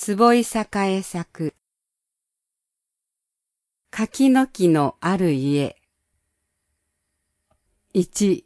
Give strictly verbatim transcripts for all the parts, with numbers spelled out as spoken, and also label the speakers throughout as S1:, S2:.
S1: 坪井栄作。柿の木のある家。いち。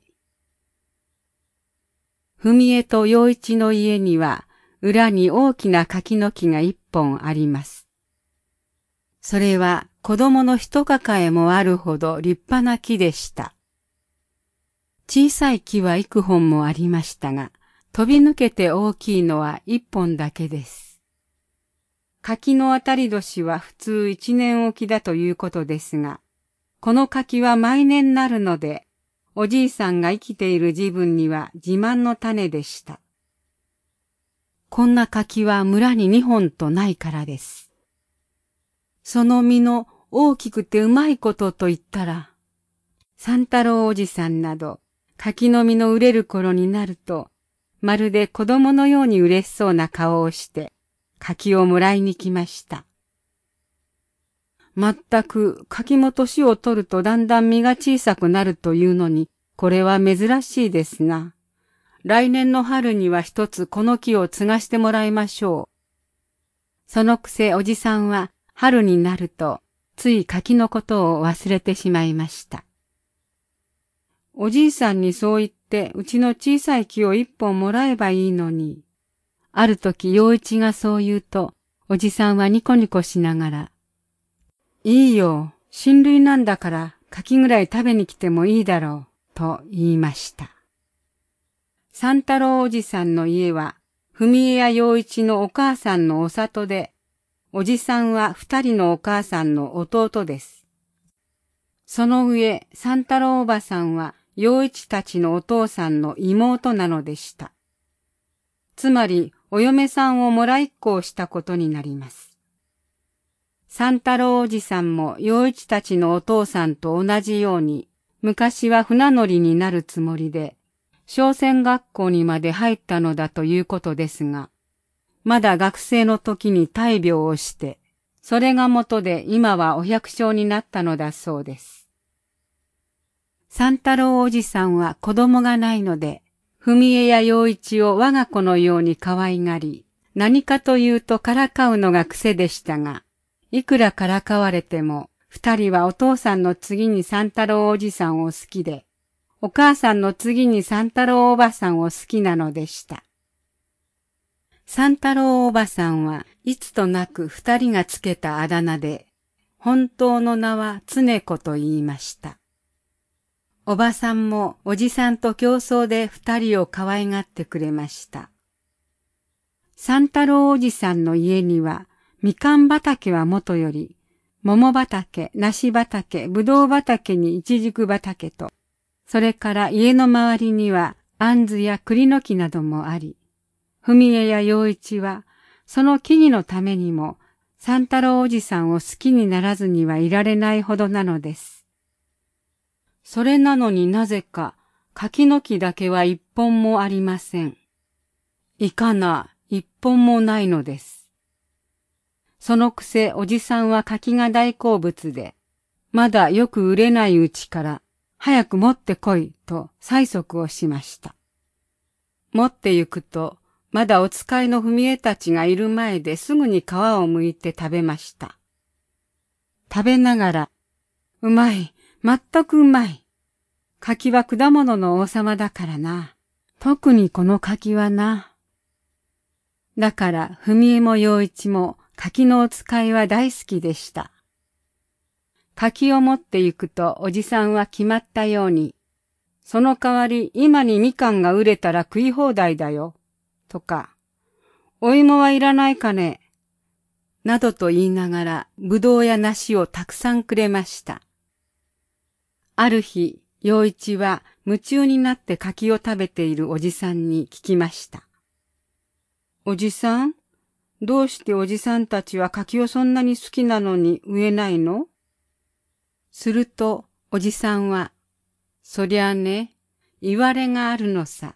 S1: 文江と陽一の家には裏に大きな柿の木が一本あります。それは子供の一抱えもあるほど立派な木でした。小さい木は幾本もありましたが、飛び抜けて大きいのは一本だけです。柿の当たり年は普通一年おきだということですが、この柿は毎年なるので、おじいさんが生きている時分には自慢の種でした。こんな柿は村に二本とないからです。その実の大きくてうまいことと言ったら、三太郎おじさんなど柿の実の売れる頃になると、まるで子供のように嬉しそうな顔をして、柿をもらいに来ました。まったく柿も年を取るとだんだん実が小さくなるというのに、これは珍しいですな。来年の春には一つこの木を継がしてもらいましょう。そのくせおじさんは春になるとつい柿のことを忘れてしまいました。おじいさんにそう言ってうちの小さい木を一本もらえばいいのに。ある時陽一がそう言うと、おじさんはニコニコしながら、いいよ、親類なんだから柿ぐらい食べに来てもいいだろう、と言いました。三太郎おじさんの家は、文江や陽一のお母さんのお里で、おじさんは二人のお母さんの弟です。その上、三太郎おばさんは、陽一たちのお父さんの妹なのでした。つまり、お嫁さんをもらいっこをしたことになります。三太郎おじさんも陽一たちのお父さんと同じように、昔は船乗りになるつもりで、商船学校にまで入ったのだということですが、まだ学生の時に大病をして、それが元で今はお百姓になったのだそうです。三太郎おじさんは子供がないので、文江や陽一を我が子のように可愛がり、何かというとからかうのが癖でしたが、いくらからかわれても、二人はお父さんの次に三太郎おじさんを好きで、お母さんの次に三太郎おばさんを好きなのでした。三太郎おばさんはいつとなく二人がつけたあだ名で、本当の名は常子と言いました。おばさんもおじさんと競争で二人を可愛がってくれました。三太郎おじさんの家には、みかん畑はもとより、桃畑、梨畑、ぶどう畑にいちじく畑と、それから家の周りには、あんずや栗の木などもあり、文江や陽一は、その木々のためにも、三太郎おじさんを好きにならずにはいられないほどなのです。それなのになぜか柿の木だけは一本もありません。いかな、一本もないのです。そのくせおじさんは柿が大好物で、まだよく売れないうちから早く持ってこいと催促をしました。持って行くとまだお使いの文江たちがいる前ですぐに皮を剥いて食べました。食べながら、うまい。まったくうまい。柿は果物の王様だからな。特にこの柿はな。だから、文江も陽一も柿のお使いは大好きでした。柿を持って行くとおじさんは決まったように、その代わり今にみかんが売れたら食い放題だよ。とか、お芋はいらないかね。などと言いながら、ぶどうや梨をたくさんくれました。ある日、陽一は夢中になって柿を食べているおじさんに聞きました。おじさん、どうしておじさんたちは柿をそんなに好きなのに植えないの？すると、おじさんは、そりゃあね、言われがあるのさ。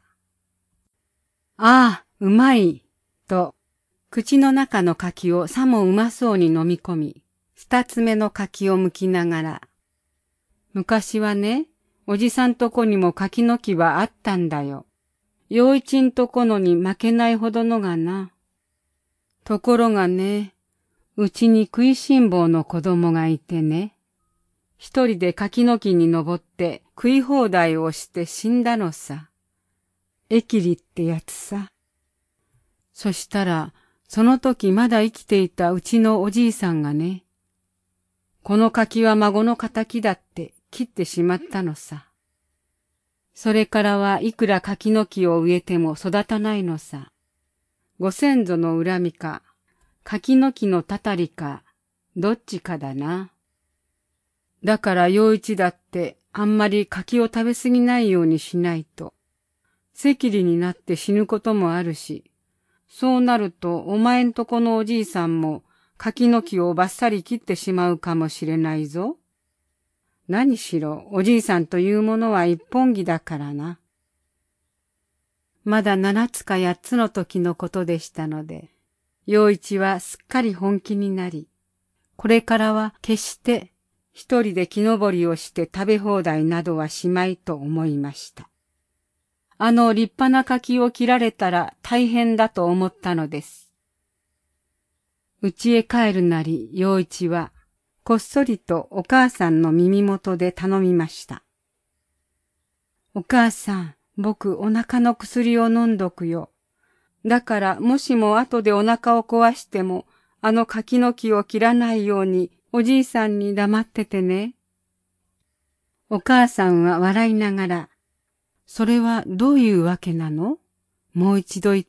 S1: ああ、うまい、と、口の中の柿をさもうまそうに飲み込み、二つ目の柿を剥きながら、昔はね、おじさんとこにも柿の木はあったんだよ。陽一んとこのに負けないほどのがな。 ところがね、うちに食いしん坊の子供がいてね、一人で柿の木に登って食い放題をして死んだのさ。エキリってやつさ。そしたら、その時まだ生きていたうちのおじいさんがね、この柿は孫の仇だって切ってしまったのさ。それからはいくら柿の木を植えても育たないのさ。ご先祖の恨みか、柿の木のたたりか、どっちかだな。だから陽一だってあんまり柿を食べ過ぎないようにしないと、赤痢になって死ぬこともあるし、そうなるとお前んとこのおじいさんも柿の木をばっさり切ってしまうかもしれないぞ。何しろおじいさんというものは一本気だからな。まだ七つか八つの時のことでしたので、陽一はすっかり本気になり、これからは決して一人で木登りをして食べ放題などはしまいと思いました。あの立派な柿を切られたら大変だと思ったのです。家へ帰るなり陽一はこっそりとお母さんの耳元で頼みました。お母さん、僕お腹の薬を飲んどくよ。だからもしも後でお腹を壊してもあの柿の木を切らないようにおじいさんに黙っててね。お母さんは笑いながら、それはどういうわけなの？もう一度言って、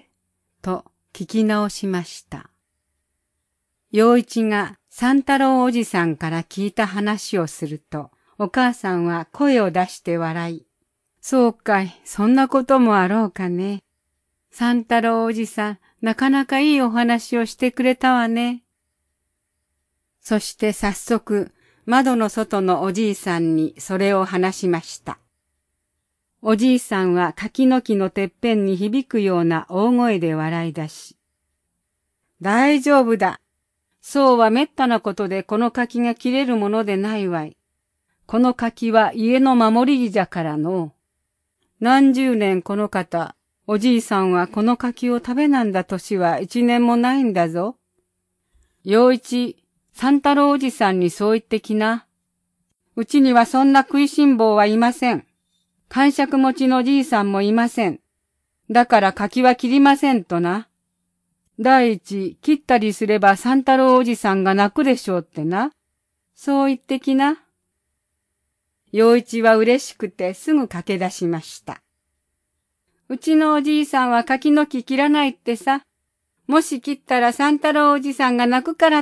S1: と聞き直しました。陽一が三太郎おじさんから聞いた話をすると、お母さんは声を出して笑い、そうかい、そんなこともあろうかね。三太郎おじさん、なかなかいいお話をしてくれたわね。そして早速、窓の外のおじいさんにそれを話しました。おじいさんは柿の木のてっぺんに響くような大声で笑い出し、大丈夫だ。そうはめったなことでこの柿が切れるものでないわい。この柿は家の守り木じゃからの。何十年この方、おじいさんはこの柿を食べなんだ年は一年もないんだぞ。陽一、三太郎おじさんにそう言ってきな。うちにはそんな食いしん坊はいません。癇癪持ちのじいさんもいません。だから柿は切りませんとな。第一、切ったりすれば三太郎おじさんが泣くでしょうってな。そう言ってきな。陽一は嬉しくてすぐ駆け出しました。うちのおじいさんは柿の木切らないってさ。もし切ったら三太郎おじさんが泣くからって。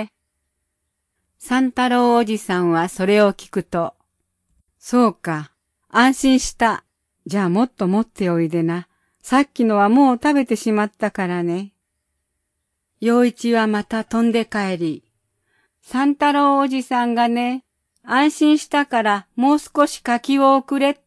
S1: 三太郎おじさんはそれを聞くと、そうか。安心した。じゃあもっと持っておいでな。さっきのはもう食べてしまったからね。陽一はまた飛んで帰り、三太郎おじさんがね、安心したからもう少し柿をくれって。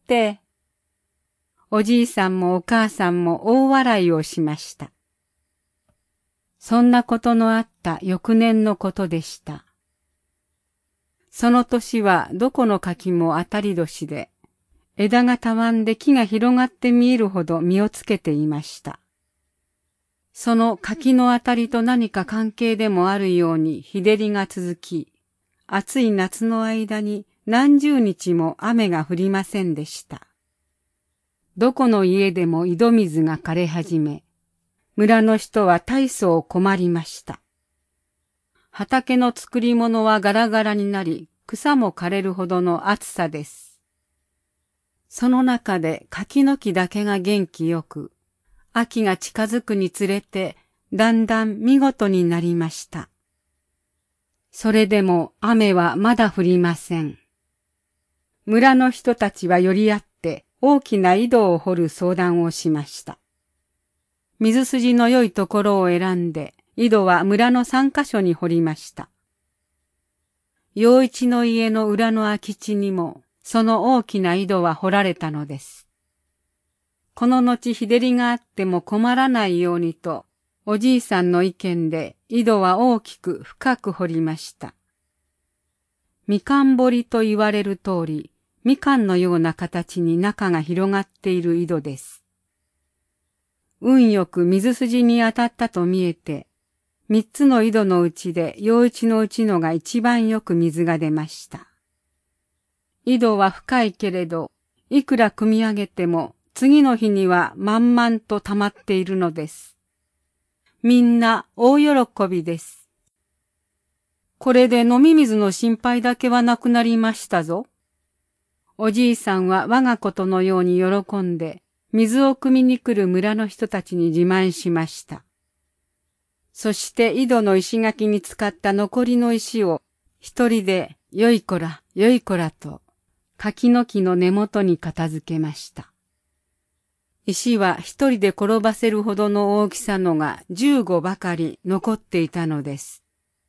S1: おじいさんもお母さんも大笑いをしました。そんなことのあった翌年のことでした。その年はどこの柿も当たり年で、枝がたわんで木が広がって見えるほど実をつけていました。その柿のあたりと何か関係でもあるように日照りが続き、暑い夏の間に何十日も雨が降りませんでした。どこの家でも井戸水が枯れ始め、村の人は大層困りました。畑の作り物はガラガラになり、草も枯れるほどの暑さです。その中で柿の木だけが元気よく、秋が近づくにつれてだんだん見事になりました。それでも雨はまだ降りません。村の人たちは寄り合って大きな井戸を掘る相談をしました。水筋の良いところを選んで井戸は村の三カ所に掘りました。陽一の家の裏の空き地にもその大きな井戸は掘られたのです。この後日照りがあっても困らないようにと、おじいさんの意見で井戸は大きく深く掘りました。みかん掘りと言われる通り、みかんのような形に中が広がっている井戸です。運よく水筋に当たったと見えて、 三つの井戸のうちで陽一のうちのが一番よく水が出ました。井戸は深いけれど、いくら汲み上げても次の日には満々と溜まっているのです。みんな大喜びです。これで飲み水の心配だけはなくなりましたぞ。おじいさんは我がことのように喜んで、水を汲みに来る村の人たちに自慢しました。そして井戸の石垣に使った残りの石を一人でよいこらよいこらと柿の木の根元に片付けました。石は一人で転ばせるほどの大きさのが十五ばかり残っていたのです。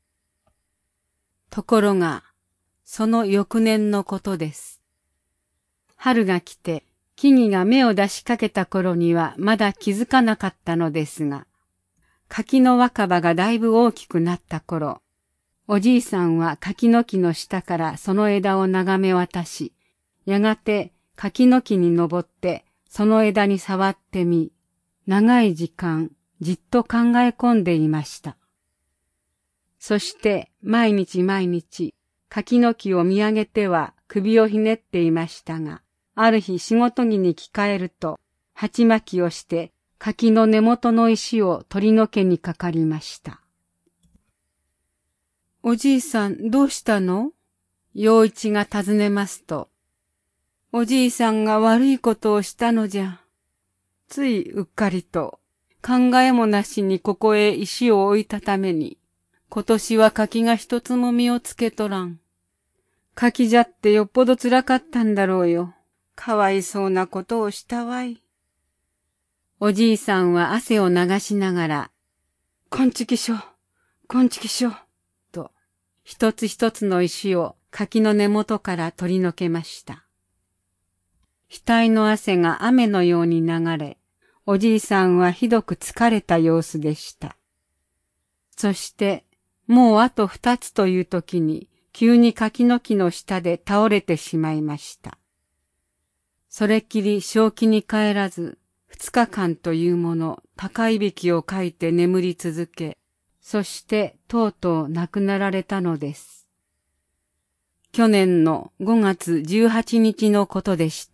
S1: ところが、その翌年のことです。春が来て木々が芽を出しかけた頃にはまだ気づかなかったのですが、柿の若葉がだいぶ大きくなった頃、おじいさんは柿の木の下からその枝を眺め渡し、やがて柿の木に登ってその枝に触ってみ、長い時間じっと考え込んでいました。そして毎日毎日柿の木を見上げては首をひねっていましたが、ある日仕事着に着替えると、鉢巻きをして柿の根元の石を取り除けにかかりました。おじいさんどうしたの？陽一が尋ねますと、おじいさんが悪いことをしたのじゃ。ついうっかりと考えもなしにここへ石を置いたために、今年は柿が一つも実をつけとらん。柿じゃってよっぽど辛かったんだろうよ。かわいそうなことをしたわい。おじいさんは汗を流しながら、こんちきしょ、こんちきしょ、と、一つ一つの石を柿の根元から取り除けました。額の汗が雨のように流れ、おじいさんはひどく疲れた様子でした。そして、もうあと二つという時に、急に柿の木の下で倒れてしまいました。それっきり正気に帰らず、二日間というもの、高いびきをかいて眠り続け、そしてとうとう亡くなられたのです。去年のごがつじゅうはちにちのことでした。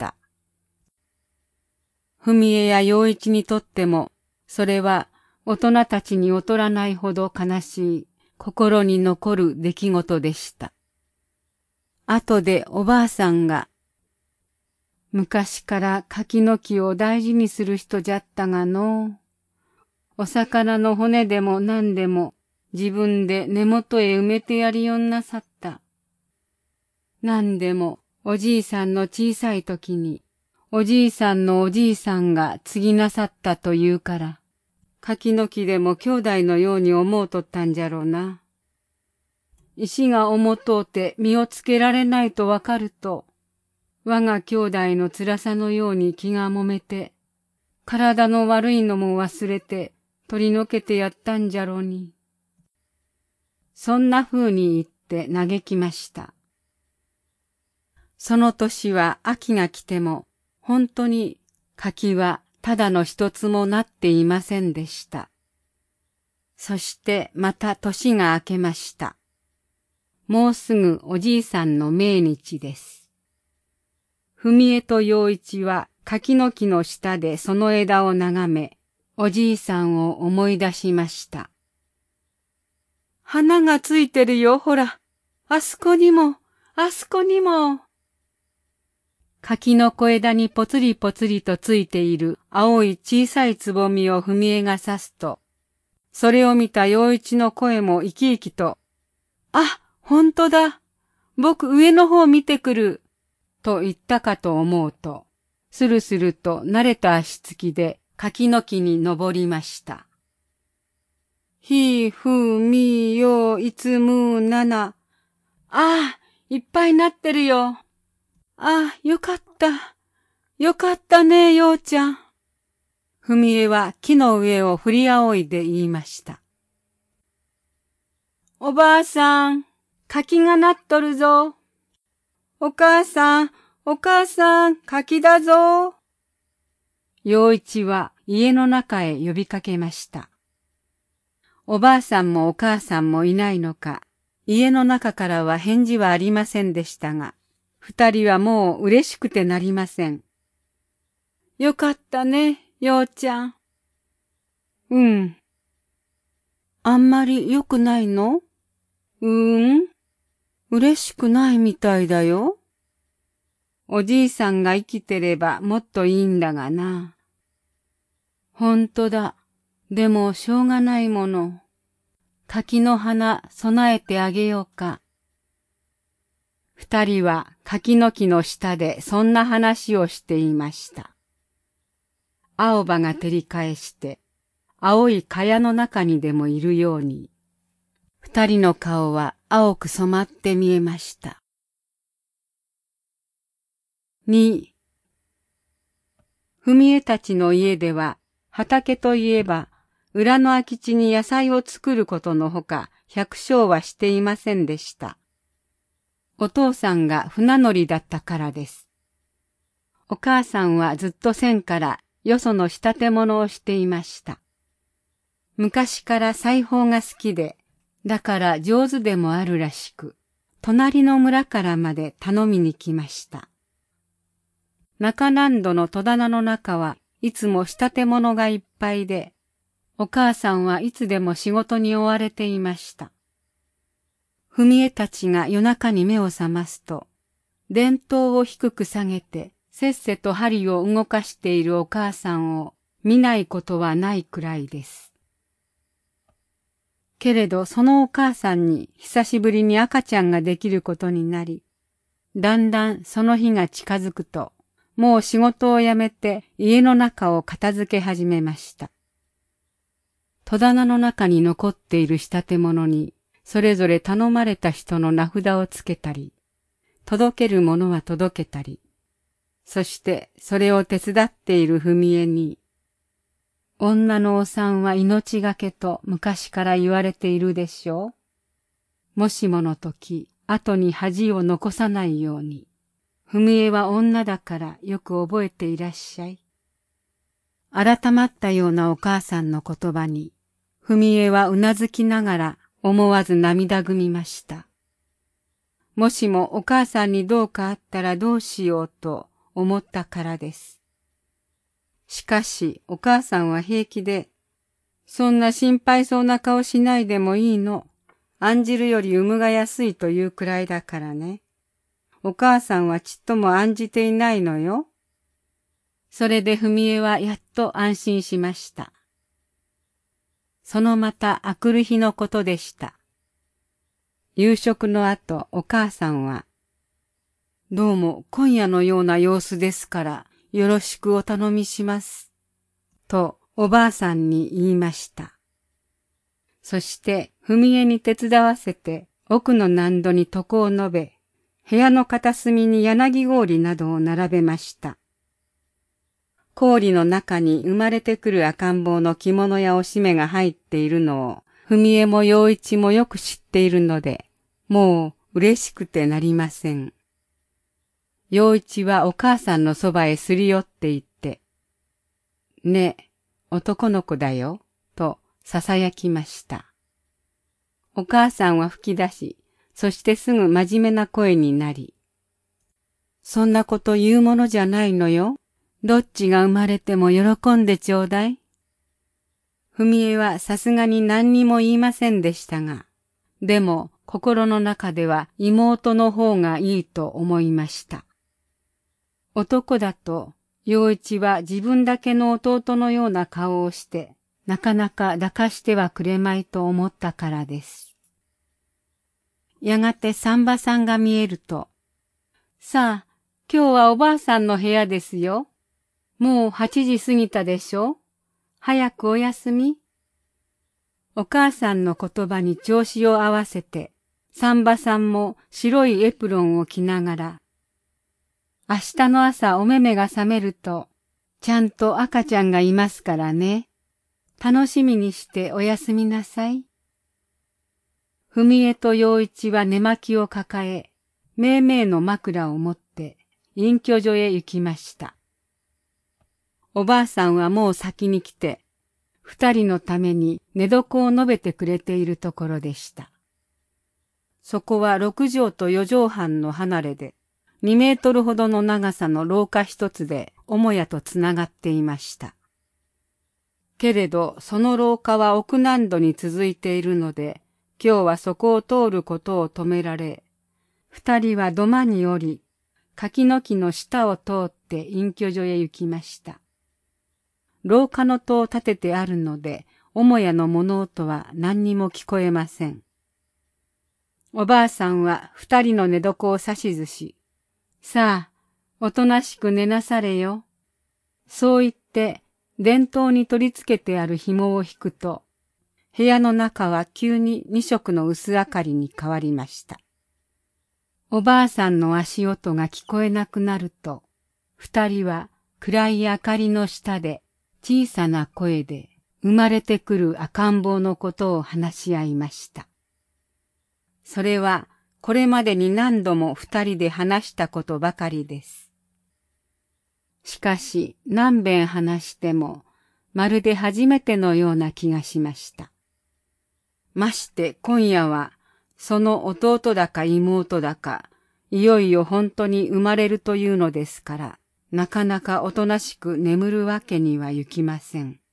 S1: 文江や陽一にとっても、それは大人たちに劣らないほど悲しい、心に残る出来事でした。後でおばあさんが、昔から柿の木を大事にする人じゃったがのう、お魚の骨でも何でも自分で根元へ埋めてやりよんなさった。何でもおじいさんの小さい時に、おじいさんのおじいさんが継ぎなさったというから、柿の木でも兄弟のように思うとったんじゃろうな。石が重とうて身をつけられないとわかると、我が兄弟の辛さのように気がもめて、体の悪いのも忘れて取り除けてやったんじゃろうに。そんな風に言って嘆きました。その年は秋が来ても、本当に柿はただの一つもなっていませんでした。そしてまた年が明けました。もうすぐおじいさんの命日です。文江と陽一は柿の木の下でその枝を眺め、おじいさんを思い出しました。花がついてるよ、ほら。あそこにも、あそこにも。柿の小枝にぽつりぽつりとついている青い小さいつぼみを文江が刺すと、それを見た陽一の声も生き生きと、あ、ほんとだ。僕上の方見てくる。と言ったかと思うと、するすると慣れた足つきで柿の木に登りました。ひ、ふ、み、よ、いつ、む、なな。ああ、いっぱいなってるよ。ああ、よかった。よかったね、ようちゃん。ふみえは木の上を振り仰いで言いました。おばあさん、柿がなっとるぞ。お母さん、お母さん、柿だぞ。陽一は家の中へ呼びかけました。 おばあさんもお母さんもいないのか、家の中からは返事はありませんでしたが、二人はもう嬉しくてなりません。よかったね、ようちゃん。うん。あんまり良くないの？うーん。嬉しくないみたいだよ。おじいさんが生きてればもっといいんだがな。ほんとだ。でもしょうがないもの。柿の花備えてあげようか。二人は柿の木の下でそんな話をしていました。青葉が照り返して、青い茅の中にでもいるように、二人の顔は青く染まって見えました。に、文江たちの家では、畑といえば、裏の空き地に野菜を作ることのほか、百姓はしていませんでした。お父さんが船乗りだったからです。お母さんはずっと線からよその仕立て物をしていました。昔から裁縫が好きで、だから上手でもあるらしく、隣の村からまで頼みに来ました。中南土の戸棚の中はいつも仕立て物がいっぱいで、お母さんはいつでも仕事に追われていました。文江たちが夜中に目を覚ますと、電灯を低く下げてせっせと針を動かしているお母さんを見ないことはないくらいです。けれどそのお母さんに久しぶりに赤ちゃんができることになり、だんだんその日が近づくと、もう仕事を辞めて家の中を片付け始めました。戸棚の中に残っている仕立て物に、それぞれ頼まれた人の名札をつけたり、届けるものは届けたり、そしてそれを手伝っている文江に、女のお産は命がけと昔から言われているでしょう。もしもの時、後に恥を残さないように。文江は女だからよく覚えていらっしゃい。改まったようなお母さんの言葉に、文江はうなずきながら思わず涙ぐみました。もしもお母さんにどうかあったらどうしようと思ったからです。しかしお母さんは平気で、そんな心配そうな顔しないでもいいの。案じるより産むが安いというくらいだからね。お母さんはちっとも案じていないのよ。それで文江はやっと安心しました。そのまたあくる日のことでした。夕食の後、お母さんは、どうも今夜のような様子ですから、よろしくお頼みします。とおばあさんに言いました。そして、文江に手伝わせて、奥の納戸に床を述べ、部屋の片隅に柳氷などを並べました。氷の中に生まれてくる赤ん坊の着物やおしめが入っているのを、文江も陽一もよく知っているので、もう嬉しくてなりません。陽一はお母さんのそばへすり寄って行って、ねえ、男の子だよ、と囁きました。お母さんは吹き出し、そしてすぐ真面目な声になり、そんなこと言うものじゃないのよ。どっちが生まれても喜んでちょうだい。文江はさすがに何にも言いませんでしたが、でも心の中では妹の方がいいと思いました。男だと陽一は自分だけの弟のような顔をして、なかなか抱かしてはくれまいと思ったからです。やがて産婆さんが見えると、さあ、今日はおばあさんの部屋ですよ。もう八時過ぎたでしょ。早くお休み。お母さんの言葉に調子を合わせて、産婆さんも白いエプロンを着ながら、明日の朝お目目が覚めると、ちゃんと赤ちゃんがいますからね。楽しみにしておやすみなさい。文江と陽一は寝巻きを抱え、めいめいの枕を持って隠居所へ行きました。おばあさんはもう先に来て、 二人のために寝床を述べてくれているところでした。そこは六畳と四畳半の離れで、二メートルほどの長さの廊下一つで母屋とつながっていました。けれど、その廊下は奥南戸に続いているので、今日はそこを通ることを止められ、二人は土間に降り、柿の木の下を通って隠居所へ行きました。廊下の戸を立ててあるので、母屋の物音は何にも聞こえません。おばあさんは二人の寝床を指図し、さあ、おとなしく寝なされよ。そう言って、電灯に取り付けてある紐を引くと、部屋の中は急に二色の薄明かりに変わりました。おばあさんの足音が聞こえなくなると、二人は暗い明かりの下で小さな声で生まれてくる赤ん坊のことを話し合いました。それはこれまでに何度も二人で話したことばかりです。しかし何遍話してもまるで初めてのような気がしました。まして今夜はその弟だか妹だか、いよいよ本当に生まれるというのですから、なかなかおとなしく眠るわけにはいきません。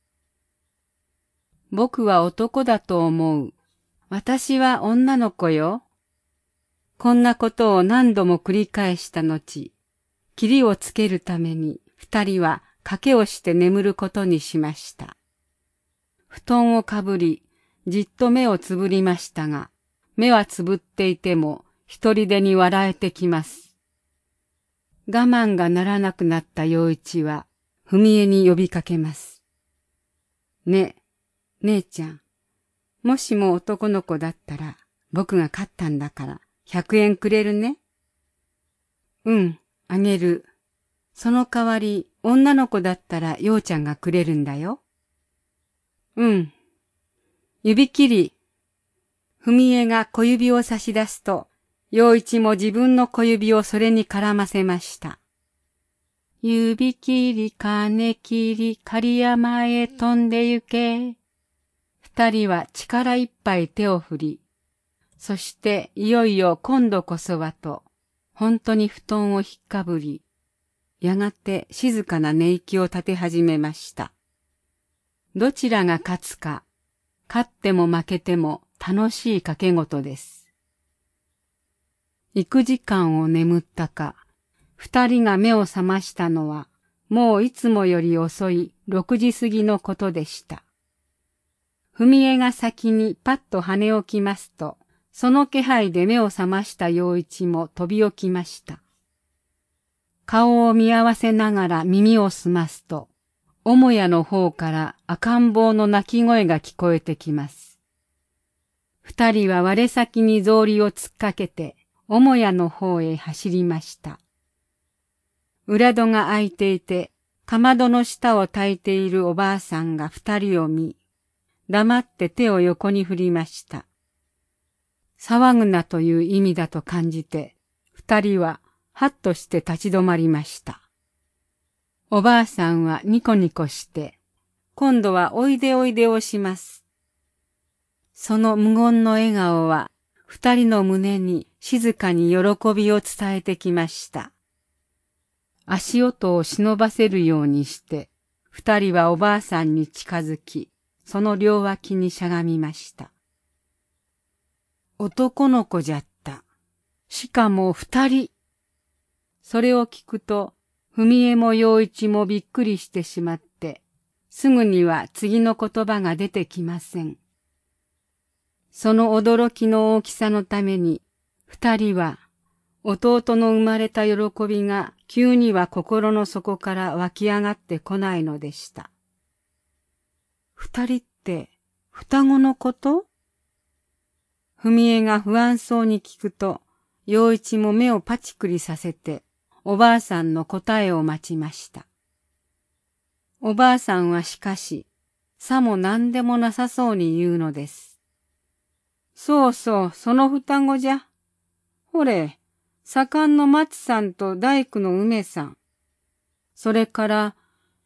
S1: 僕は男だと思う。私は女の子よ。こんなことを何度も繰り返した後、切りをつけるために二人は賭けをして眠ることにしました。布団をかぶり、じっと目をつぶりましたが、目はつぶっていても一人でに笑えてきます。我慢がならなくなった陽一は、文江に呼びかけます。ねえ、姉ちゃん、もしも男の子だったら、僕が勝ったんだから、百円くれるね。うん、あげる。その代わり、女の子だったら陽ちゃんがくれるんだよ。うん。指切り。文江が小指を差し出すと、陽一も自分の小指をそれに絡ませました。指切り、金切り、狩山へ飛んで行け。二人は力いっぱい手を振り、そしていよいよ今度こそはと、本当に布団をひっかぶり、やがて静かな寝息を立て始めました。どちらが勝つか、勝っても負けても楽しい賭け事です。幾時間を眠ったか、二人が目を覚ましたのは、もういつもより遅い六時過ぎのことでした。文江が先にパッと跳ね起きますと、その気配で目を覚ました陽一も飛び起きました。顔を見合わせながら耳を澄ますと、母屋の方から赤ん坊の泣き声が聞こえてきます。二人は我先に草履を突っかけて、母屋の方へ走りました。裏戸が開いていて、かまどの下を焚いているおばあさんが二人を見、黙って手を横に振りました。騒ぐなという意味だと感じて、二人ははっとして立ち止まりました。おばあさんはニコニコして、今度はおいでおいでをします。その無言の笑顔は、二人の胸に静かに喜びを伝えてきました。足音を忍ばせるようにして、二人はおばあさんに近づき、その両脇にしゃがみました。男の子じゃった。しかも二人。それを聞くと、文江も陽一もびっくりしてしまって、すぐには次の言葉が出てきません。その驚きの大きさのために、二人は、弟の生まれた喜びが急には心の底から湧き上がってこないのでした。二人って、双子のこと？文江が不安そうに聞くと、陽一も目をパチクリさせて、おばあさんの答えを待ちました。おばあさんはしかし、さも何でもなさそうに言うのです。そうそう、その双子じゃ。ほれ、左官の松さんと大工の梅さん。それから、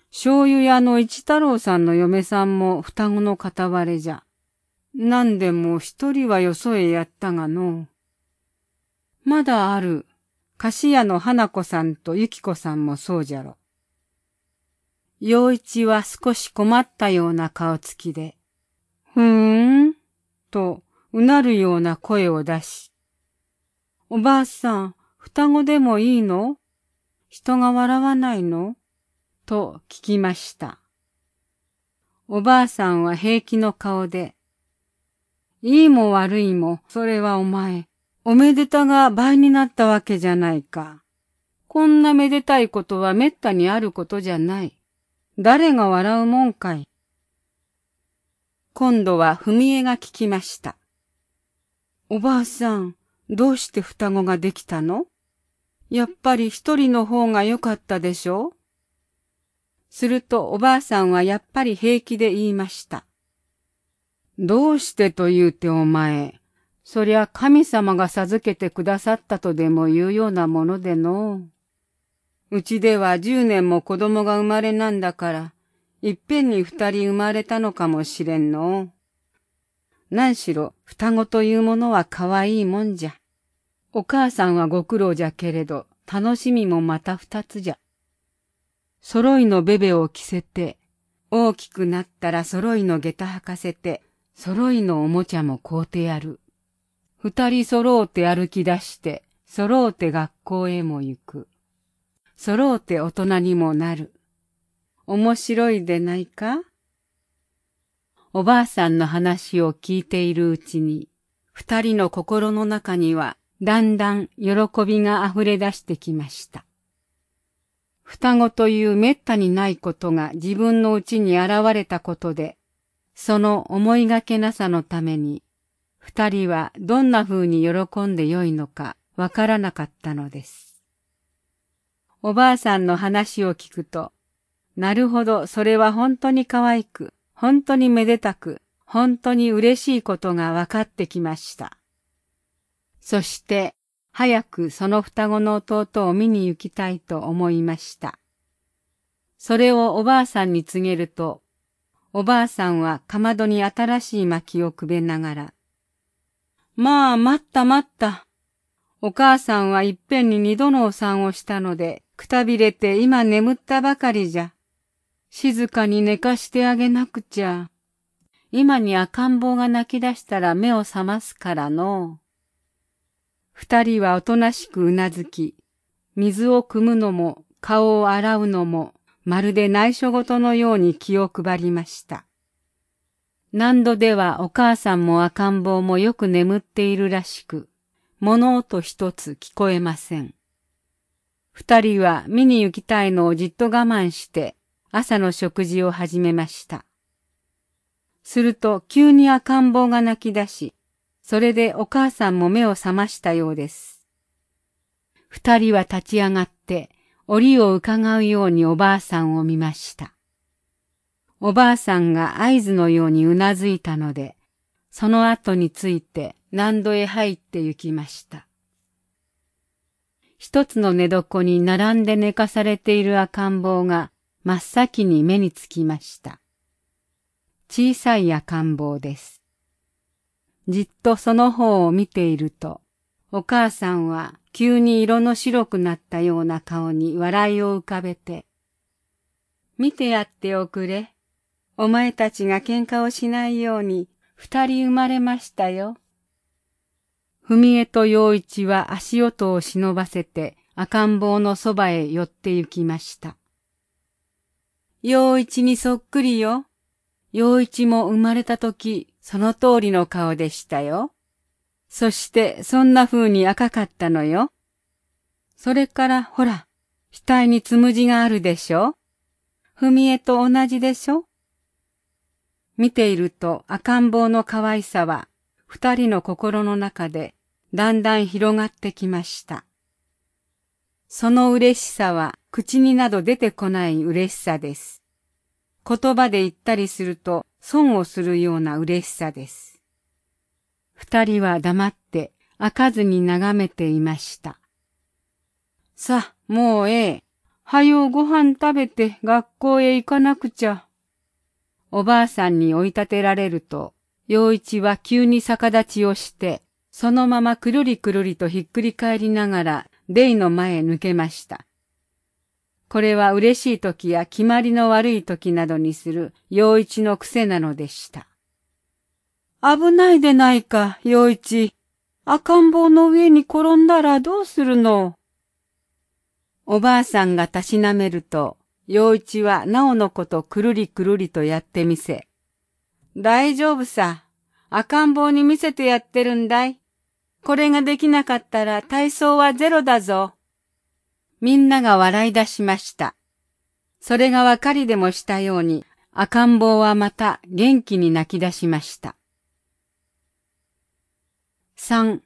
S1: 醤油屋の一太郎さんの嫁さんも双子の片割れじゃ。なんでも一人はよそへやったがの。まだある。菓子屋の花子さんと幸子さんもそうじゃろ。陽一は少し困ったような顔つきで、ふーん、とうなるような声を出し、おばあさん、双子でもいいの？人が笑わないの？と聞きました。おばあさんは平気の顔で、いいも悪いも、それはお前、おめでたが倍になったわけじゃないか。こんなめでたいことはめったにあることじゃない。誰が笑うもんかい。今度は文江が聞きました。おばあさん、どうして双子ができたの？やっぱり一人の方が良かったでしょ？するとおばあさんはやっぱり平気で言いました。どうしてと言うてお前、そりゃ神様が授けてくださったとでも言うようなものでの。うちでは十年も子供が生まれなんだから、いっぺんに二人生まれたのかもしれんの。何しろ双子というものは可愛いもんじゃ。お母さんはご苦労じゃけれど、楽しみもまた二つじゃ。揃いのベベを着せて、大きくなったら揃いの下駄履かせて、揃いのおもちゃも買うてやる。二人揃うて歩き出して、揃うて学校へも行く。揃うて大人にもなる。面白いでないか？おばあさんの話を聞いているうちに、二人の心の中にはだんだん喜びがあふれ出してきました。双子というめったにないことが自分のうちに現れたことで、その思いがけなさのために、二人はどんな風に喜んでよいのかわからなかったのです。おばあさんの話を聞くと、なるほど、それは本当に可愛く、本当にめでたく、本当に嬉しいことがわかってきました。そして、早くその双子の弟を見に行きたいと思いました。それをおばあさんに告げると、おばあさんはかまどに新しい薪をくべながら、まあ、待った待った。お母さんはいっぺんに二度のお産をしたので、くたびれて今眠ったばかりじゃ。静かに寝かしてあげなくちゃ。今に赤ん坊が泣き出したら目を覚ますからの。二人はおとなしくうなずき、水を汲むのも顔を洗うのもまるで内緒事のように気を配りました。何度ではお母さんも赤ん坊もよく眠っているらしく、物音一つ聞こえません。二人は見に行きたいのをじっと我慢して朝の食事を始めました。すると急に赤ん坊が泣き出し、それでお母さんも目を覚ましたようです。二人は立ち上がって折を伺うようにおばあさんを見ました。おばあさんが合図のようにうなずいたので、その後について納戸へ入って行きました。一つの寝床に並んで寝かされている赤ん坊が真っ先に目につきました。小さい赤ん坊です。じっとその方を見ていると、お母さんは急に色の白くなったような顔に笑いを浮かべて、見てやっておくれ。お前たちが喧嘩をしないように二人生まれましたよ。文江と陽一は足音を忍ばせて赤ん坊のそばへ寄って行きました。陽一にそっくりよ。陽一も生まれたときその通りの顔でしたよ。そしてそんな風に赤かったのよ。それからほら、額につむじがあるでしょ。文江と同じでしょ。見ていると赤ん坊の可愛さは二人の心の中でだんだん広がってきました。その嬉しさは口になど出てこない嬉しさです。言葉で言ったりすると損をするような嬉しさです。二人は黙って開かずに眺めていました。さあ、もうええ。 はようご飯食べて学校へ行かなくちゃ。おばあさんに追い立てられると、陽一は急に逆立ちをして、そのままくるりくるりとひっくり返りながら、デイの前へ抜けました。これは嬉しい時や決まりの悪い時などにする陽一の癖なのでした。危ないでないか、陽一。赤ん坊の上に転んだらどうするの？おばあさんがたしなめると、陽一はなおのことくるりくるりとやってみせ、大丈夫さ。赤ん坊に見せてやってるんだい。これができなかったら体操はゼロだぞ。みんなが笑い出しました。それがわかりでもしたように、赤ん坊はまた元気に泣き出しました。さん.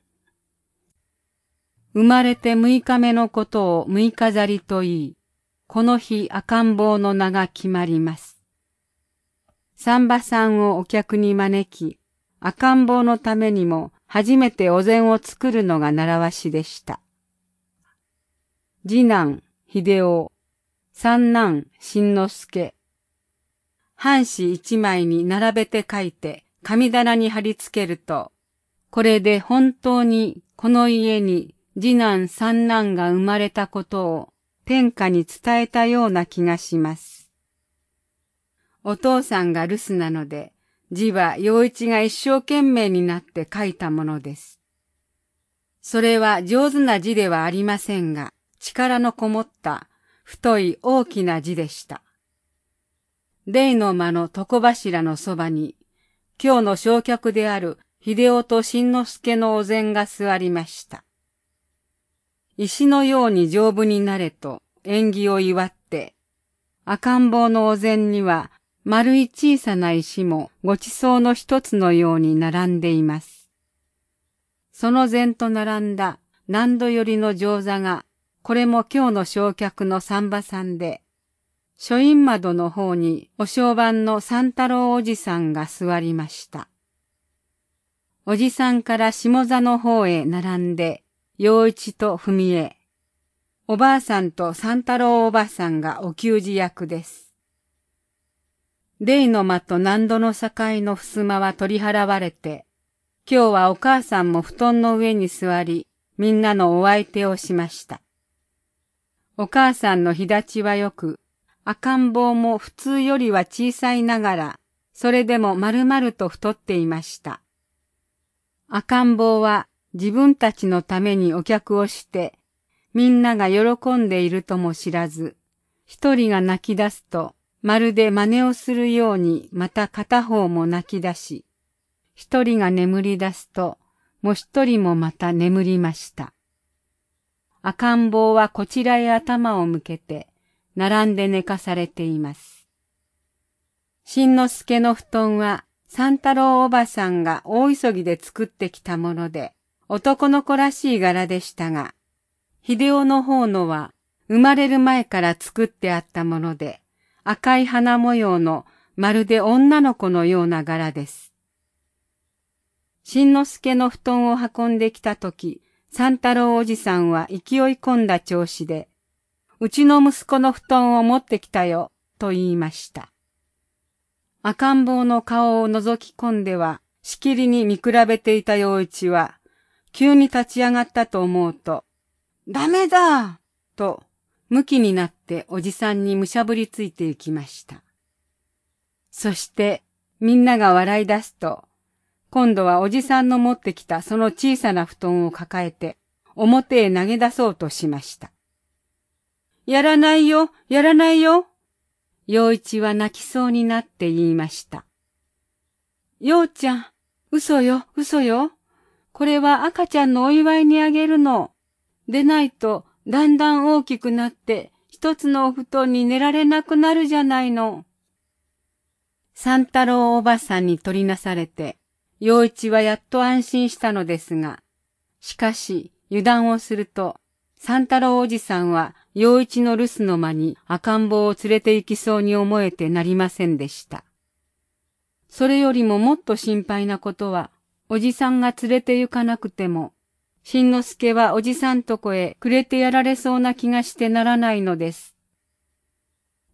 S1: 生まれてむいかめのことをむいかざりと言い、この日赤ん坊の名が決まります。産婆さんをお客に招き、赤ん坊のためにも初めてお膳を作るのが習わしでした。次男、秀夫、三男、新之助。半紙一枚に並べて書いて神棚に貼り付けると、これで本当にこの家に次男三男が生まれたことを天下に伝えたような気がします。お父さんが留守なので、字は陽一が一生懸命になって書いたものです。それは上手な字ではありませんが、力のこもった太い大きな字でした。例の間の床柱のそばに、今日の正客である秀夫と新之助のお膳が座りました。石のように丈夫になれと縁起を祝って、赤ん坊のお膳には丸い小さな石もごちそうの一つのように並んでいます。その膳と並んだ何度よりの上座が、これも今日の正客の産婆さんで、書院窓の方にお正番の三太郎おじさんが座りました。おじさんから下座の方へ並んで、陽一と文江、おばあさんと三太郎おばさんがお給仕役です。例の間と何度の境の襖は取り払われて、今日はお母さんも布団の上に座り、みんなのお相手をしました。お母さんの日立ちはよく、赤ん坊も普通よりは小さいながら、それでも丸々と太っていました。赤ん坊は自分たちのためにお客をして、みんなが喜んでいるとも知らず、一人が泣き出すと、まるで真似をするようにまた片方も泣き出し、一人が眠り出すと、もう一人もまた眠りました。赤ん坊はこちらへ頭を向けて、並んで寝かされています。新之助の布団は、三太郎おばさんが大急ぎで作ってきたもので、男の子らしい柄でしたが、秀夫の方のは、生まれる前から作ってあったもので、赤い花模様のまるで女の子のような柄です。新之助の布団を運んできたとき、三太郎おじさんは勢い込んだ調子で、うちの息子の布団を持ってきたよ、と言いました。赤ん坊の顔を覗き込んでは、しきりに見比べていた陽一は、急に立ち上がったと思うと、ダメだと、向きになっておじさんにむしゃぶりついて行きました。そして、みんなが笑い出すと、今度はおじさんの持ってきたその小さな布団を抱えて、表へ投げ出そうとしました。やらないよ、やらないよ。陽一は泣きそうになって言いました。陽ちゃん、嘘よ、嘘よ。これは赤ちゃんのお祝いにあげるの。でないと、だんだん大きくなって、一つのお布団に寝られなくなるじゃないの。三太郎おばさんに取りなされて、陽一はやっと安心したのですが、しかし油断をすると、三太郎おじさんは陽一の留守の間に赤ん坊を連れて行きそうに思えてなりませんでした。それよりももっと心配なことは、おじさんが連れて行かなくても、新之助はおじさんとこへくれてやられそうな気がしてならないのです。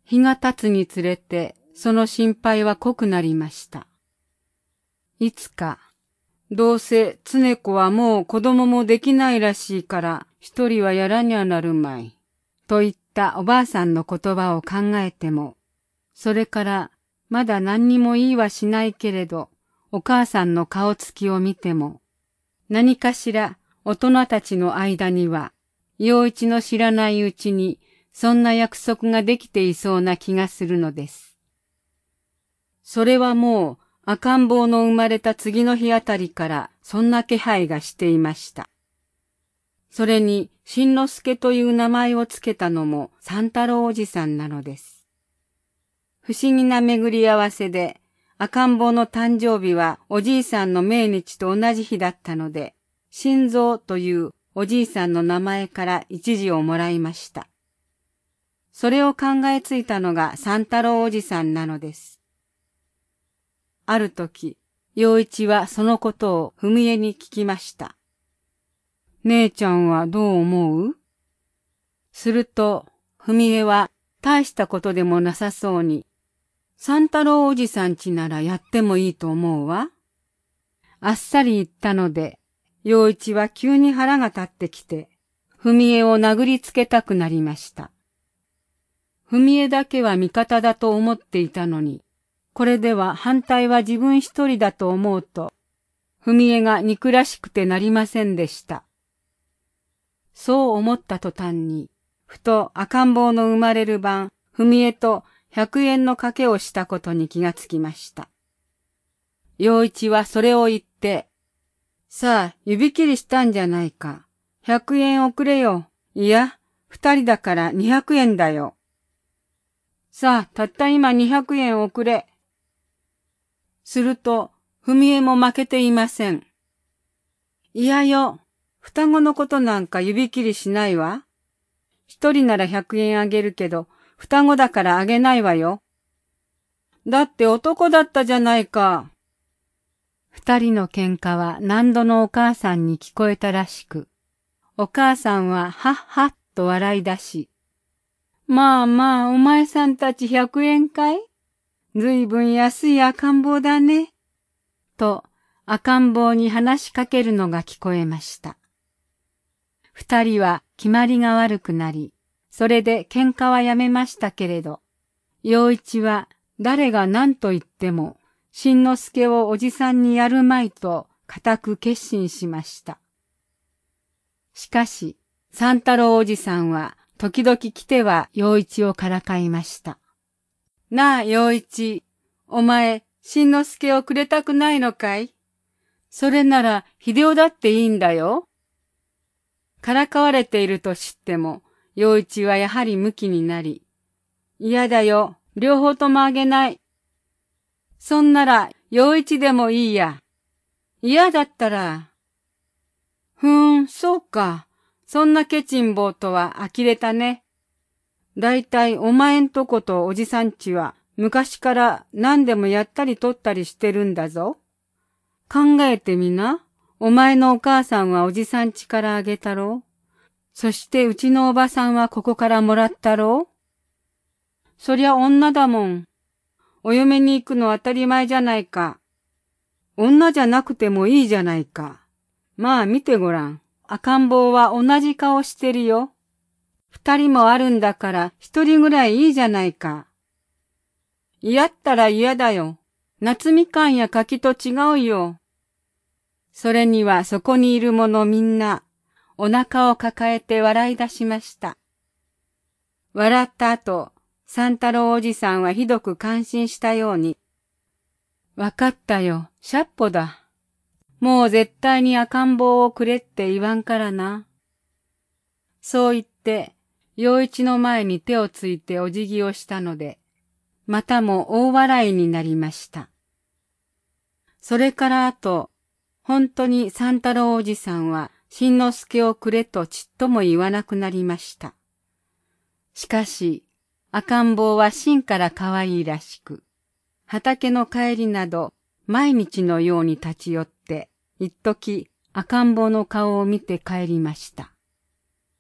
S1: 日が経つにつれて、その心配は濃くなりました。いつか、どうせ常子はもう子供もできないらしいから、一人はやらにゃなるまい。と言ったおばあさんの言葉を考えても、それからまだ何にも言いはしないけれど、お母さんの顔つきを見ても、何かしら大人たちの間には、陽一の知らないうちに、そんな約束ができていそうな気がするのです。それはもう赤ん坊の生まれた次の日あたりからそんな気配がしていました。それに新之助という名前をつけたのも三太郎おじさんなのです。不思議な巡り合わせで赤ん坊の誕生日はおじいさんの命日と同じ日だったので、新蔵というおじいさんの名前から一字をもらいました。それを考えついたのが三太郎おじさんなのです。ある時、陽一はそのことを文枝に聞きました。姉ちゃんはどう思う？すると、文枝は大したことでもなさそうに、三太郎おじさんちならやってもいいと思うわ。あっさり言ったので、陽一は急に腹が立ってきて、文枝を殴りつけたくなりました。文枝だけは味方だと思っていたのに、これでは反対は自分一人だと思うと、文枝が憎らしくてなりませんでした。そう思った途端に、ふと赤ん坊の生まれる晩、文枝と百円の賭けをしたことに気がつきました。陽一はそれを言って、さあ、指切りしたんじゃないか。百円おくれよ。いや、二人だから二百円だよ。さあ、たった今二百円おくれ。すると、文枝も負けていません。いやよ、双子のことなんか指切りしないわ。一人なら百円あげるけど、双子だからあげないわよ。だって男だったじゃないか。二人の喧嘩は何度のお母さんに聞こえたらしく、お母さんははっはっと笑い出し、まあまあお前さんたち百円かい？ずいぶん安い赤ん坊だね。と赤ん坊に話しかけるのが聞こえました。二人は決まりが悪くなり、それで喧嘩はやめましたけれど、陽一は誰が何と言っても、新之助をおじさんにやるまいと固く決心しました。しかし、三太郎おじさんは時々来ては陽一をからかいました。なあ陽一、お前、新之助をくれたくないのかい？それなら秀夫だっていいんだよ。からかわれていると知っても、陽一はやはりムキになり、嫌だよ、両方ともあげない。そんなら、陽一でもいいや。嫌だったら。ふーん、そうか。そんなケチン坊とは呆れたね。だいたいお前んとことおじさんちは昔から何でもやったり取ったりしてるんだぞ。考えてみな。お前のお母さんはおじさんちからあげたろう。そしてうちのおばさんはここからもらったろう。そりゃ女だもん。お嫁に行くの当たり前じゃないか。女じゃなくてもいいじゃないか。まあ見てごらん。赤ん坊は同じ顔してるよ。二人もあるんだから一人ぐらいいいじゃないか。嫌ったら嫌だよ。夏みかんや柿と違うよ。それにはそこにいる者みんな、お腹を抱えて笑い出しました。笑った後、三太郎おじさんはひどく感心したように、わかったよ、しゃっぽだ。もう絶対に赤ん坊をくれって言わんからな。そう言って、陽一の前に手をついてお辞儀をしたので、またも大笑いになりました。それから後、本当に三太郎おじさんは、新之助をくれとちっとも言わなくなりました。しかし、赤ん坊は芯から可愛いらしく、畑の帰りなど、毎日のように立ち寄って、一時赤ん坊の顔を見て帰りました。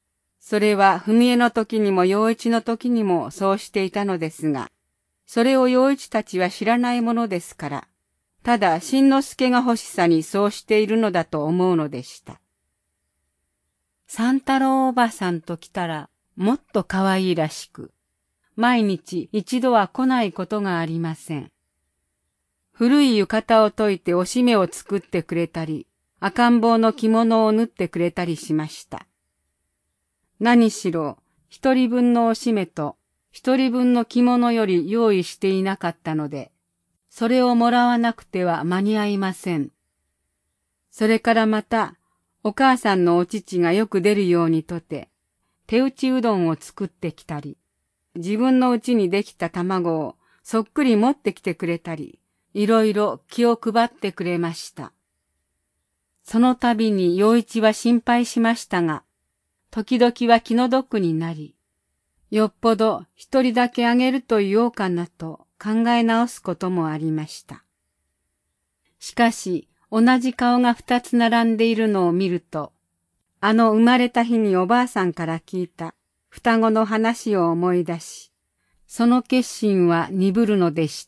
S1: それは文江の時にも陽一の時にもそうしていたのですが、それを陽一たちは知らないものですから、ただ新之助が欲しさにそうしているのだと思うのでした。三太郎おばさんと来たらもっと可愛いらしく、毎日一度は来ないことがありません。古い浴衣を解いておしめを作ってくれたり、赤ん坊の着物を縫ってくれたりしました。何しろ、一人分のおしめと一人分の着物より用意していなかったので、それをもらわなくては間に合いません。それからまた、お母さんのお乳がよく出るようにとて、手打ちうどんを作ってきたり、自分のうちにできた卵をそっくり持ってきてくれたり、いろいろ気を配ってくれました。その度に陽一は心配しましたが、時々は気の毒になり、よっぽど一人だけあげると言おうかなと考え直すこともありました。しかし、同じ顔が二つ並んでいるのを見ると、あの生まれた日におばあさんから聞いた双子の話を思い出し、その決心は鈍るのでした。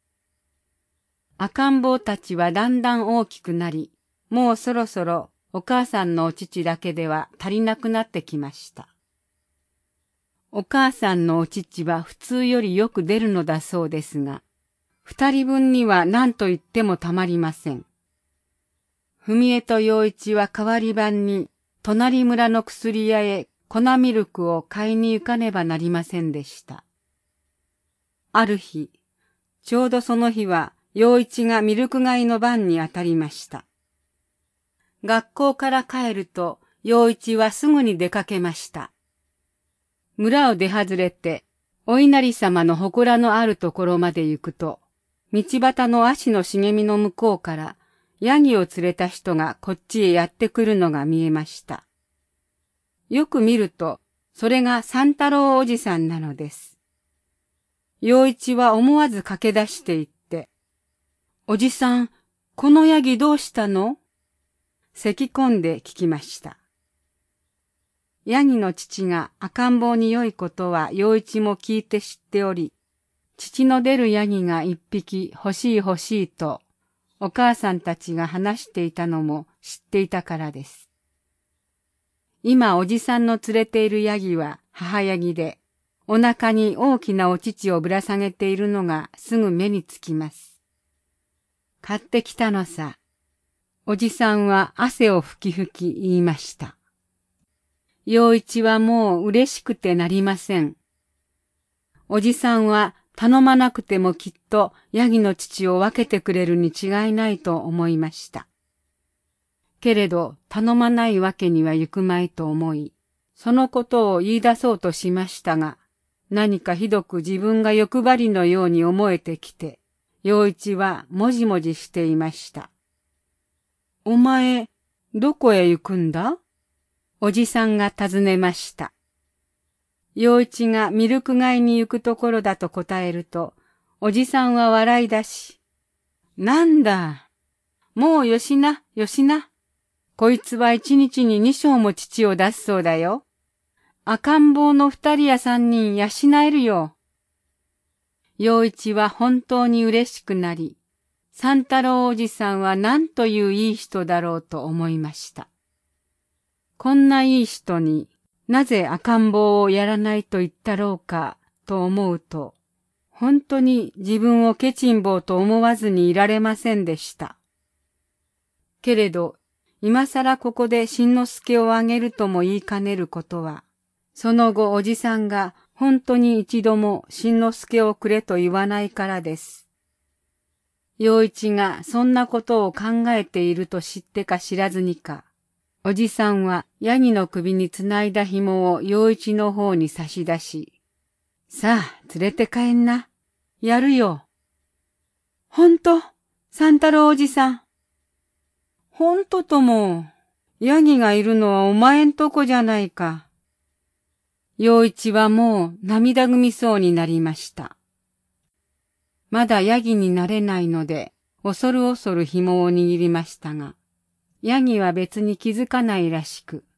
S1: 赤ん坊たちはだんだん大きくなり、もうそろそろお母さんのお乳だけでは足りなくなってきました。お母さんのお乳は普通よりよく出るのだそうですが、二人分には何と言ってもたまりません。文江と陽一は代わり番に隣村の薬屋へ粉ミルクを買いに行かねばなりませんでした。ある日、ちょうどその日は陽一がミルク買いの番にあたりました。学校から帰ると陽一はすぐに出かけました。村を出外れて、お稲荷様の祠のあるところまで行くと、道端の足の茂みの向こうから、ヤギを連れた人がこっちへやってくるのが見えました。よく見ると、それが三太郎おじさんなのです。陽一は思わず駆け出して行って、おじさん、このヤギどうしたの？咳き込んで聞きました。ヤギの父が赤ん坊に良いことは陽一も聞いて知っており、父の出るヤギが一匹欲しい欲しいと、お母さんたちが話していたのも知っていたからです。今おじさんの連れているヤギは母ヤギで、お腹に大きなお乳をぶら下げているのがすぐ目につきます。買ってきたのさ。おじさんは汗をふきふき言いました。陽一はもう嬉しくてなりません。おじさんは頼まなくてもきっとヤギの乳を分けてくれるに違いないと思いました。けれど頼まないわけにはいくまいと思い、そのことを言い出そうとしましたが、何かひどく自分が欲張りのように思えてきて、陽一はもじもじしていました。お前、どこへ行くんだ？おじさんが尋ねました。陽一がミルク買いに行くところだと答えると、おじさんは笑い出し、なんだ、もうよしな、よしな。こいつは一日に二升も乳を出すそうだよ。赤ん坊の二人や三人養えるよ。陽一は本当に嬉しくなり、三太郎おじさんはなんといういい人だろうと思いました。こんないい人になぜ赤ん坊をやらないと言ったろうかと思うと、本当に自分をケチンボウと思わずにいられませんでした。けれど、今さらここで新之助をあげるとも言いかねることは、その後おじさんが本当に一度も新之助をくれと言わないからです。陽一がそんなことを考えていると知ってか知らずにか、おじさんはヤギの首につないだ紐を陽一の方に差し出し、さあ連れて帰んな。やるよ。ほんと、三太郎おじさん。ほんととも、ヤギがいるのはお前んとこじゃないか。陽一はもう涙ぐみそうになりました。まだヤギになれないので、恐る恐る紐を握りましたが、ヤギは別に気づかないらしく、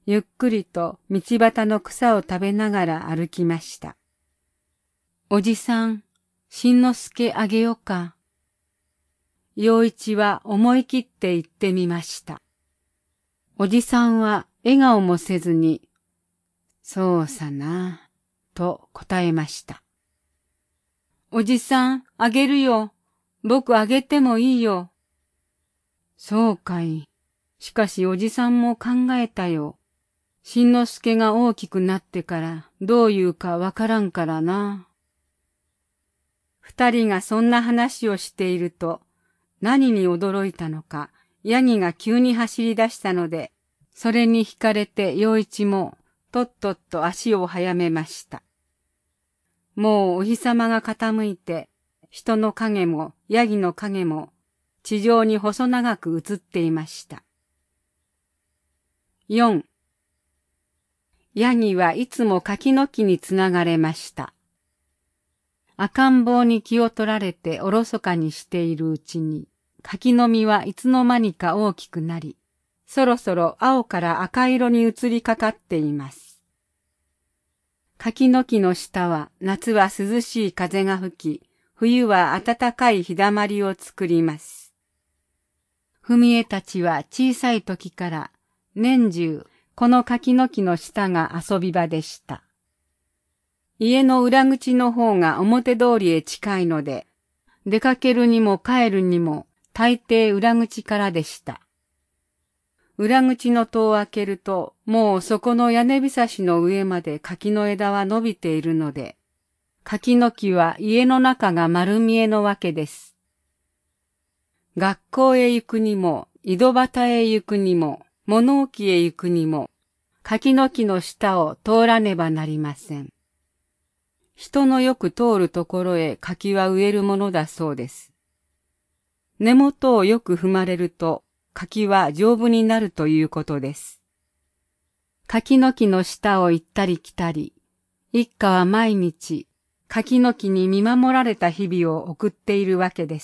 S1: ゆっくりと道端の草を食べながら歩きました。おじさん、しんのすけあげようか。陽一は思い切って言ってみました。おじさんは笑顔もせずに、そうさな、と答えました。おじさん、あげるよ。僕あげてもいいよ。そうかい。しかしおじさんも考えたよ。しんのすけが大きくなってからどう言うかわからんからな。二人がそんな話をしていると、何に驚いたのか、ヤギが急に走り出したので、それに惹かれて陽一もとっとっと足を早めました。もうお日様が傾いて、人の影もヤギの影も地上に細長く映っていました。よん. ヤギはいつも柿の木につながれました。赤ん坊に気を取られておろそかにしているうちに、柿の実はいつの間にか大きくなり、そろそろ青から赤色に移りかかっています。柿の木の下は夏は涼しい風が吹き、冬は暖かい日だまりを作ります。ふみえたちは小さい時から年中この柿の木の下が遊び場でした。家の裏口の方が表通りへ近いので、出かけるにも帰るにも大抵裏口からでした。裏口の戸を開けると、もうそこの屋根ひさしの上まで柿の枝は伸びているので、柿の木は家の中が丸見えのわけです。学校へ行くにも、井戸端へ行くにも、物置へ行くにも、柿の木の下を通らねばなりません。人のよく通るところへ柿は植えるものだそうです。根元をよく踏まれると、柿は丈夫になるということです。柿の木の下を行ったり来たり、一家は毎日、柿の木に見守られた日々を送っているわけです。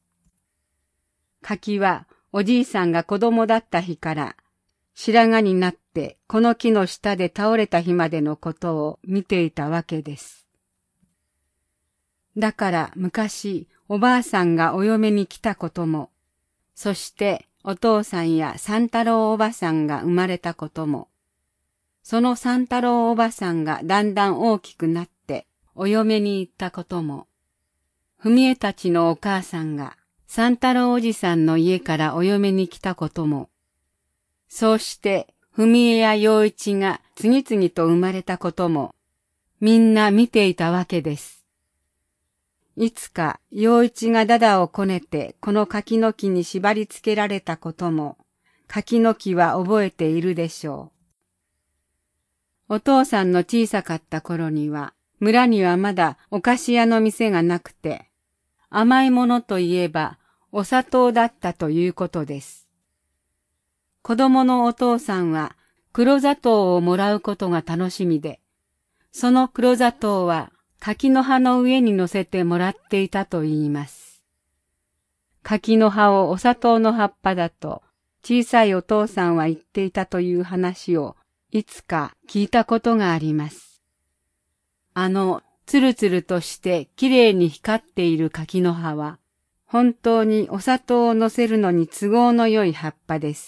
S1: 柿はおじいさんが子供だった日から、白髪になってこの木の下で倒れた日までのことを見ていたわけです。だから昔おばあさんがお嫁に来たことも、そしてお父さんや三太郎おばさんが生まれたことも、その三太郎おばさんがだんだん大きくなってお嫁に行ったことも、ふみえたちのお母さんが三太郎おじさんの家からお嫁に来たことも、そうしてふみえや陽一が次々と生まれたことも、みんな見ていたわけです。いつか陽一がダダをこねてこの柿の木に縛り付けられたことも、柿の木は覚えているでしょう。お父さんの小さかった頃には、村にはまだお菓子屋の店がなくて、甘いものといえばお砂糖だったということです。子供のお父さんは黒砂糖をもらうことが楽しみで、その黒砂糖は柿の葉の上に乗せてもらっていたと言います。柿の葉をお砂糖の葉っぱだと小さいお父さんは言っていたという話をいつか聞いたことがあります。あのつるつるとしてきれいに光っている柿の葉は本当にお砂糖を乗せるのに都合の良い葉っぱです。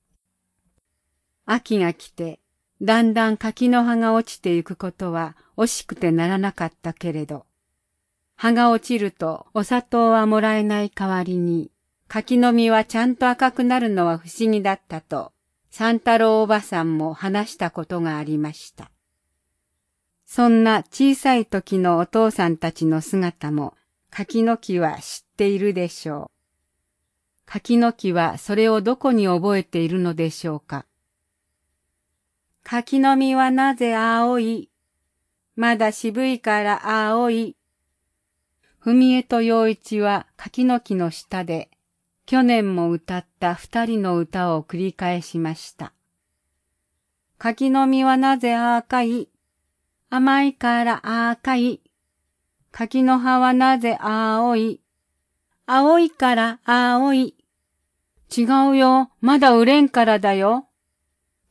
S1: 秋が来て、だんだん柿の葉が落ちてゆくことは惜しくてならなかったけれど、葉が落ちるとお砂糖はもらえない代わりに、柿の実はちゃんと赤くなるのは不思議だったと、三太郎おばさんも話したことがありました。そんな小さい時のお父さんたちの姿も、柿の木は知っているでしょう。柿の木はそれをどこに覚えているのでしょうか。柿の実はなぜ青い？まだ渋いから青い。ふみえと陽一は柿の木の下で、去年も歌った二人の歌を繰り返しました。柿の実はなぜ赤い？甘いから赤い。柿の葉はなぜ青い？青いから青い。違うよ、まだ売れんからだよ。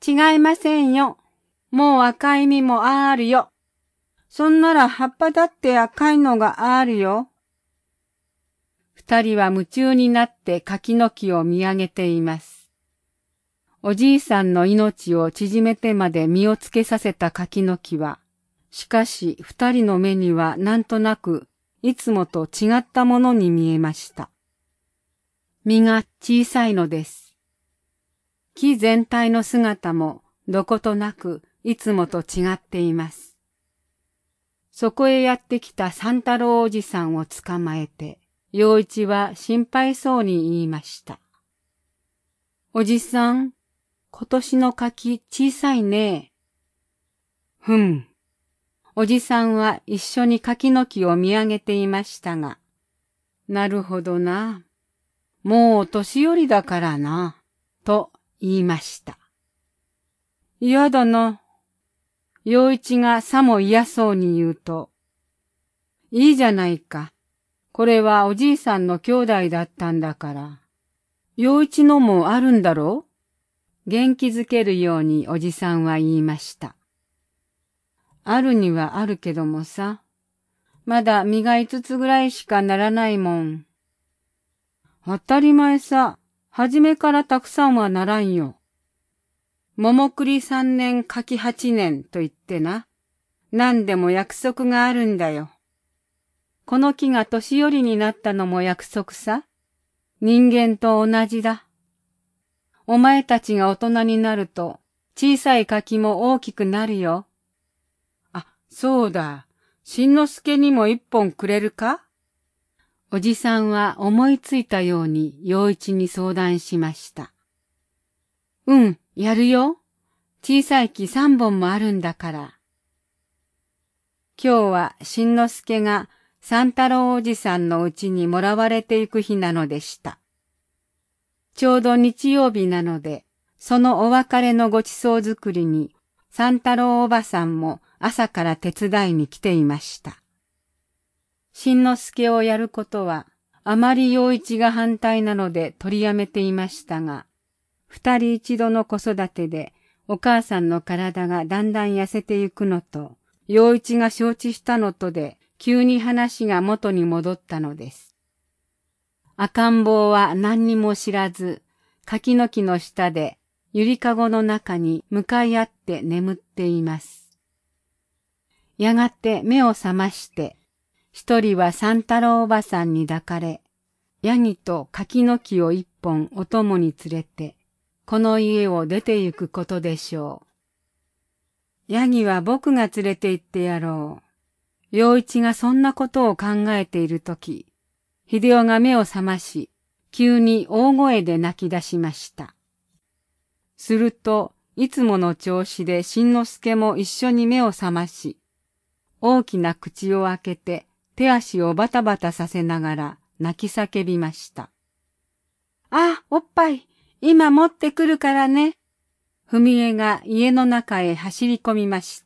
S1: 違いませんよ。もう赤い実もあるよ。そんなら葉っぱだって赤いのがあるよ。二人は夢中になって柿の木を見上げています。おじいさんの命を縮めてまで実をつけさせた柿の木は、しかし二人の目にはなんとなくいつもと違ったものに見えました。実が小さいのです。木全体の姿もどことなくいつもと違っています。そこへやってきた三太郎おじさんを捕まえて、陽一は心配そうに言いました。おじさん、今年の柿小さいね。ふん。おじさんは一緒に柿の木を見上げていましたが、なるほどな。もう年寄りだからな、と言いました。嫌だな。陽一がさも嫌そうに言うと、いいじゃないか。これはおじいさんの兄弟だったんだから。陽一のもあるんだろう？元気づけるようにおじさんは言いました。あるにはあるけどもさ、まだ実が五つぐらいしかならないもん。当たり前さ、はじめからたくさんはならんよ。桃栗三年柿八年と言ってな、何でも約束があるんだよ。この木が年寄りになったのも約束さ。人間と同じだ。お前たちが大人になると、小さい柿も大きくなるよ。あ、そうだ。しんのすけにも一本くれるか？おじさんは思いついたように陽一に相談しました。うん、やるよ。小さい木三本もあるんだから。今日はしんのすけが三太郎おじさんのうちにもらわれていく日なのでした。ちょうど日曜日なので、そのお別れのごちそう作りに三太郎おばさんも朝から手伝いに来ていました。しんのすけをやることはあまり陽一が反対なので取りやめていましたが、二人一度の子育てでお母さんの体がだんだん痩せてゆくのと、陽一が承知したのとで急に話が元に戻ったのです。赤ん坊は何にも知らず、柿の木の下でゆりかごの中に向かい合って眠っています。やがて目を覚まして、一人は三太郎おばさんに抱かれ、ヤギと柿の木を一本お供に連れて、この家を出て行くことでしょう。ヤギは僕が連れて行ってやろう。陽一がそんなことを考えているとき、秀夫が目を覚まし、急に大声で泣き出しました。すると、いつもの調子でしんのすけも一緒に目を覚まし、大きな口を開けて手足をバタバタさせながら泣き叫びました。あ、おっぱい、今持ってくるからね。ふみえが家の中へ走り込みました。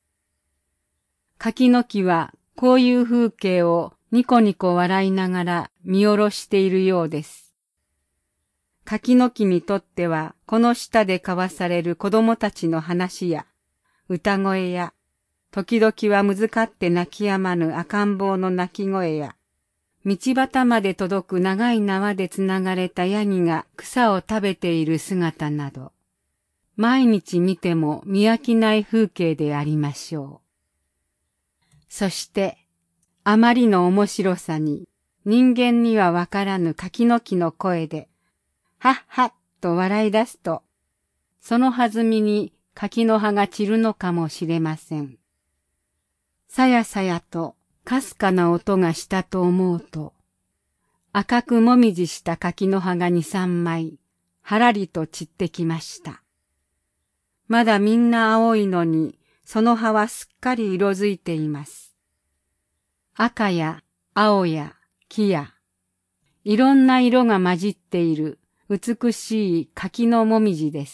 S1: 柿の木はこういう風景をニコニコ笑いながら見下ろしているようです。柿の木にとってはこの下で交わされる子供たちの話や歌声や、時々はむずかって泣き止まぬ赤ん坊の泣き声や、道端まで届く長い縄でつながれたヤギが草を食べている姿など、毎日見ても見飽きない風景でありましょう。そして、あまりの面白さに人間にはわからぬ柿の木の声で、はっはっと笑い出すと、その弾みに柿の葉が散るのかもしれません。さやさやとかすかな音がしたと思うと、赤くもみじした柿の葉が二三枚、はらりと散ってきました。まだみんな青いのに、その葉はすっかり色づいています。赤や青や黄や、いろんな色が混じっている美しい柿のもみじです。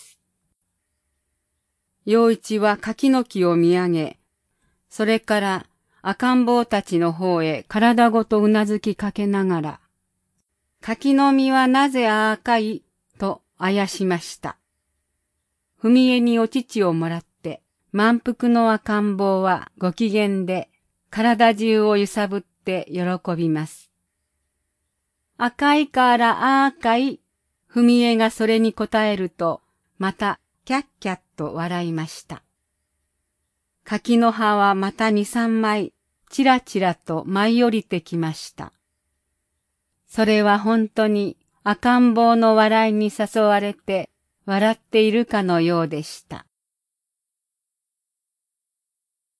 S1: 陽一は柿の木を見上げ、それから赤ん坊たちの方へ体ごとうなずきかけながら、柿の実はなぜ赤いとあやしました。 踏み絵にお乳をもらって、満腹の赤ん坊はご機嫌で、体中を揺さぶって喜びます。赤いから赤い、踏み絵がそれに答えると、またキャッキャッと笑いました。柿の葉はまた二三枚、ちらちらと舞い降りてきました。それは本当に赤ん坊の笑いに誘われて笑っているかのようでした。